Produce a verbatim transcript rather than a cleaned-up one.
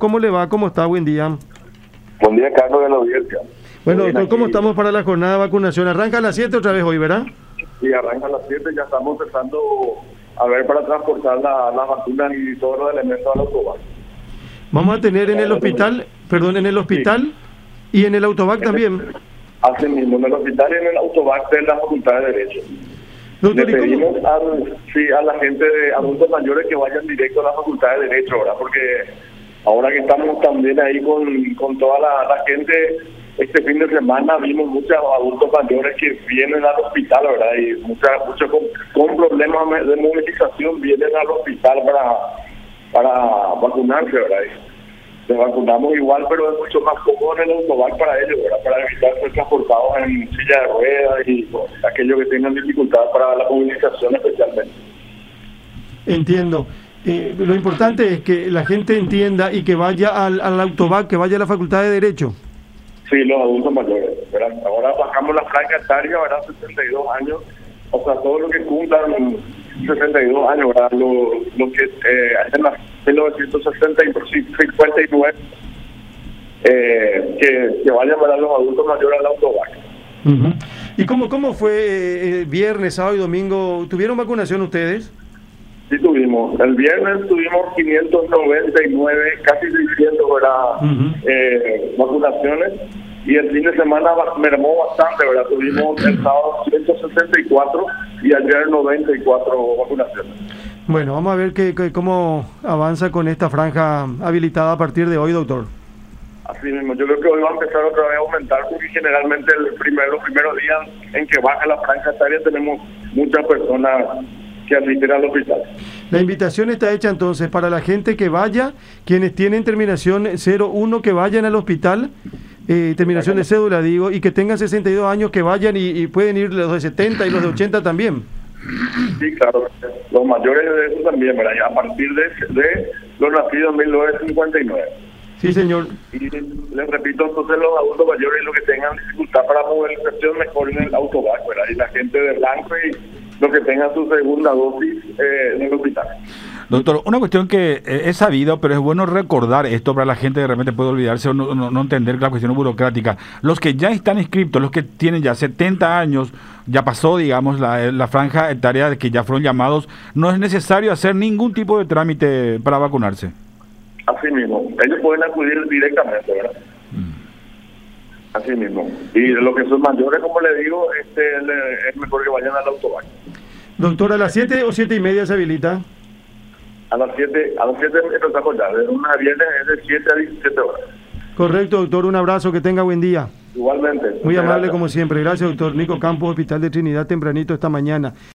¿cómo le va? ¿Cómo está? Buen día. Buen día, Carlos, de la audiencia. Bueno, Bien, doctor, ¿cómo aquí. estamos para la jornada de vacunación? Arranca a las siete otra vez hoy, ¿verdad? Sí, arranca a las siete, ya estamos empezando a ver para transportar las la vacunas y todos los elementos al autobús. Vamos a tener en el hospital, perdón, en el hospital y en el autobac también. Así mismo, en el hospital y en el autobús de la Facultad de Derecho. Doctor, Le ¿y cómo? pedimos al, sí, a la gente de adultos mayores que vayan directo a la Facultad de Derecho, ¿verdad? Porque ahora que estamos también ahí con, con toda la, la gente, este fin de semana vimos muchos adultos mayores que vienen al hospital, ¿verdad? Y muchas, muchos con, con problemas de movilización vienen al hospital para, para vacunarse, ¿verdad? Y les vacunamos igual, pero es mucho más cómodo en el autobús para ellos, ¿verdad? Para evitar ser transportados en silla de ruedas y pues, aquellos que tengan dificultad para la movilización especialmente. Entiendo. Eh, lo importante es que la gente entienda y que vaya al, al autobac, que vaya a la Facultad de Derecho. Sí, los adultos mayores, ¿verdad? Ahora bajamos la franja etaria, ¿verdad? sesenta y dos años, o sea, todos los que cumplan sesenta y dos años, ¿verdad? Los, los que eh, hacen la mil novecientos cincuenta y nueve, eh, que, que vayan, ¿verdad? Los adultos mayores al autobac. Uh-huh. ¿Y cómo, cómo fue eh, viernes, sábado y domingo? ¿Tuvieron vacunación ustedes? Sí tuvimos. El viernes tuvimos quinientos noventa y nueve, casi seiscientos, ¿verdad? Uh-huh. eh, vacunaciones. Y el fin de semana mermó bastante, ¿verdad? Tuvimos el sábado ciento sesenta y cuatro y ayer noventa y cuatro vacunaciones. Bueno, vamos a ver que, que, cómo avanza con esta franja habilitada a partir de hoy, doctor. Así mismo, yo creo que hoy va a empezar otra vez a aumentar, porque generalmente el primer, los primeros días en que baja la franja etaria tenemos muchas personas que asisten al hospital. La invitación está hecha entonces para la gente que vaya, quienes tienen terminación cero uno que vayan al hospital, eh, terminación de cédula digo, y que tengan sesenta y dos años que vayan y, y pueden ir los de setenta y los de ochenta también. Sí, claro, los mayores de eso también, ¿verdad? A partir de, de los nacidos en mil novecientos cincuenta y nueve. Sí, señor. Y les repito, entonces los adultos mayores, los que tengan dificultad para movilización, mejor en el autobús, ¿verdad? Y la gente de blanco y los que tengan su segunda dosis eh, en el hospital. Doctor, una cuestión que eh, es sabido, pero es bueno recordar esto para la gente que de repente puede olvidarse o no, no, no entender la cuestión burocrática. Los que ya están inscritos, los que tienen ya setenta años, ya pasó, digamos, la, la franja etaria de que ya fueron llamados, no es necesario hacer ningún tipo de trámite para vacunarse. Así mismo, ellos pueden acudir directamente, ¿verdad? Mm. Así mismo. Y los que son mayores, como le digo, este es mejor que vayan al autobús. Doctor, ¿a las siete o siete y media se habilita? A las siete, a las siete empezamos ya, de una a viernes es de siete a diecisiete horas. Correcto, doctor, un abrazo, que tenga buen día. Igualmente. Muy amable como siempre. Gracias, doctor Nico Campos, Hospital de Trinidad, tempranito esta mañana.